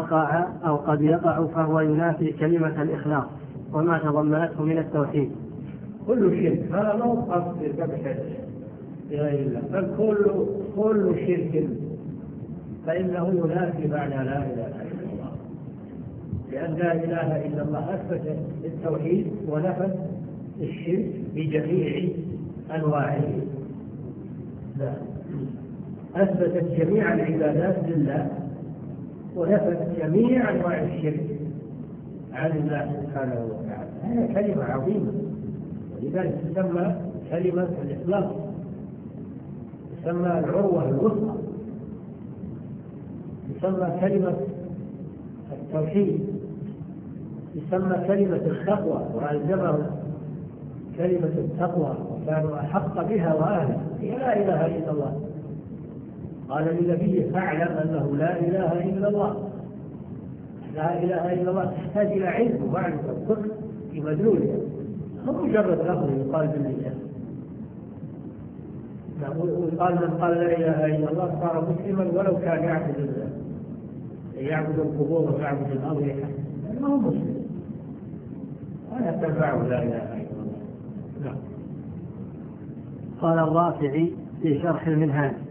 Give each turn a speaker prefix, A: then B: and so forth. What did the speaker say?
A: وقع أو قد يقع فهو ينافي كلمة الإخلاص وما تضمنته من التوحيد.
B: كل شرك، هذا لا قصد بذبح غير الله، بل كل شرك فإنه ينافي معنى لا إله إلا الله، لأن لا إله إلا الله أثبت التوحيد ونفت الشرك بجميع أنواعه. لا، أثبتت جميع العبادات لله ونفت جميع أنواع الشرك عن الله سبحانه وتعالى. هذه كلمة عظيمة، ولذلك تسمى كلمة الإخلاص، تسمى العروة الوثقى، تسمى كلمة التوحيد، تسمى كلمة التقوى، وألزمهم كلمة التقوى وكانوا أحق بها وأهلها. هي لا إله إلا الله. قال لنبيه فاعلم أنه لا إله إلا الله. لا إله إلا الله تحتاج إلى علم ومعرفة وفقه في مدلولها، مو مجرد لفظ يقال باللسان. وقال من قال لا إله إلا الله صار مسلما ولو كان يعبد القبور ويعبد الأضرحة، ما هو مسلم، ولا تنفعه لا إله إلا الله.
A: قال الرافعي في شرح المنهاج: